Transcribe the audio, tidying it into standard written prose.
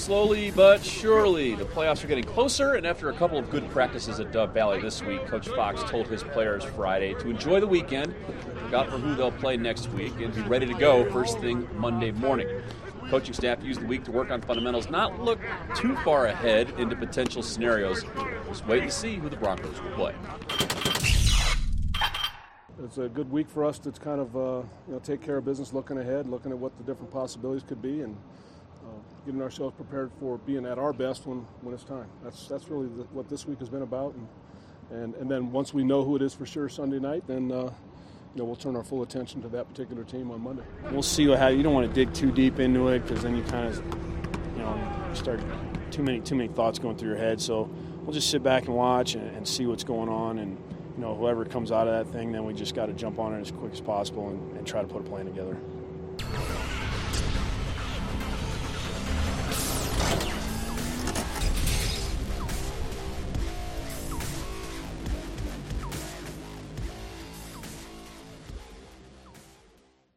Slowly but surely, the playoffs are getting closer, and after a couple of good practices at Dove Valley this week, Coach Fox told his players Friday to enjoy the weekend, look out for who they'll play next week, and be ready to go first thing Monday morning. The coaching staff used the week to work on fundamentals, not look too far ahead into potential scenarios. Just wait and see who the Broncos will play. It's a good week for us to kind of take care of business, looking ahead, looking at what the different possibilities could be, and getting ourselves prepared for being at our best when it's time. That's really what this week has been about, and then once we know who it is for sure Sunday night, then we'll turn our full attention to that particular team on Monday. We'll see you don't want to dig too deep into it, because then you kind of start too many thoughts going through your head. So we'll just sit back and watch and see what's going on, and whoever comes out of that thing, then we just got to jump on it as quick as possible and try to put a plan together.